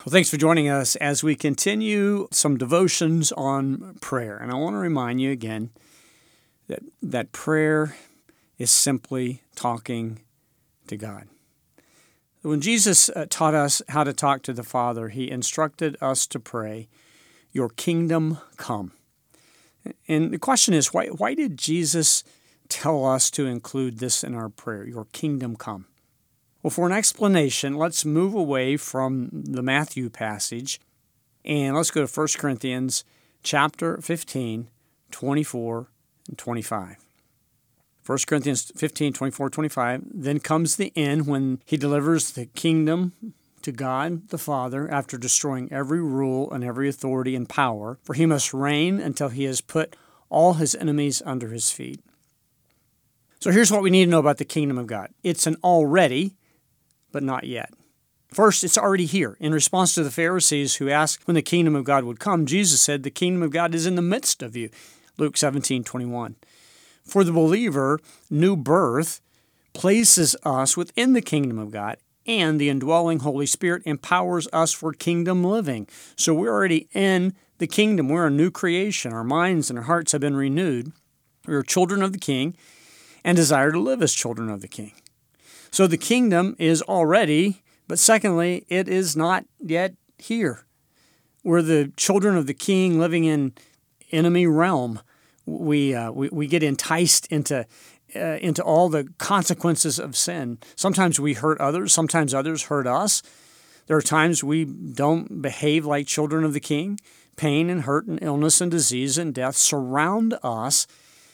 Well, thanks for joining us as we continue some devotions on prayer. And I want to remind you again that prayer is simply talking to God. When Jesus taught us how to talk to the Father, he instructed us to pray, "Your kingdom come." And the question is, why did Jesus tell us to include this in our prayer, "Your kingdom come"? Well, for an explanation, let's move away from the Matthew passage and let's go to 1 Corinthians chapter 15, 24 and 25. 1 Corinthians 15, 24, 25, then comes the end when he delivers the kingdom to God the Father after destroying every rule and every authority and power, for he must reign until he has put all his enemies under his feet. So here's what we need to know about the kingdom of God. It's an already, but not yet. First, it's already here. In response to the Pharisees who asked when the kingdom of God would come, Jesus said, "The kingdom of God is in the midst of you." Luke 17:21. For the believer, new birth places us within the kingdom of God, and the indwelling Holy Spirit empowers us for kingdom living. So we're already in the kingdom. We're a new creation. Our minds and our hearts have been renewed. We're children of the King and desire to live as children of the King. So the kingdom is already, but secondly, it is not yet here. We're the children of the King living in enemy realm. We get enticed into all the consequences of sin. Sometimes we hurt others. Sometimes others hurt us. There are times we don't behave like children of the King. Pain and hurt and illness and disease and death surround us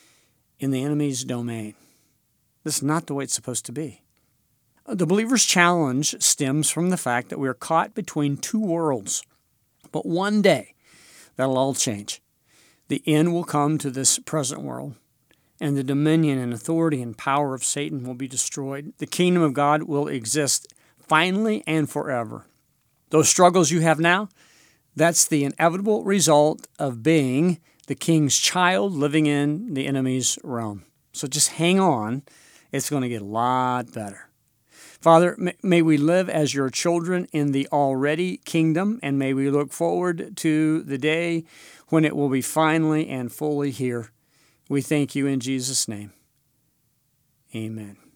in the enemy's domain. This is not the way it's supposed to be. The believer's challenge stems from the fact that we are caught between two worlds. But one day, that'll all change. The end will come to this present world, and the dominion and authority and power of Satan will be destroyed. The kingdom of God will exist finally and forever. Those struggles you have now, that's the inevitable result of being the King's child living in the enemy's realm. So just hang on. It's going to get a lot better. Father, may we live as your children in the already kingdom, and may we look forward to the day when it will be finally and fully here. We thank you in Jesus' name. Amen.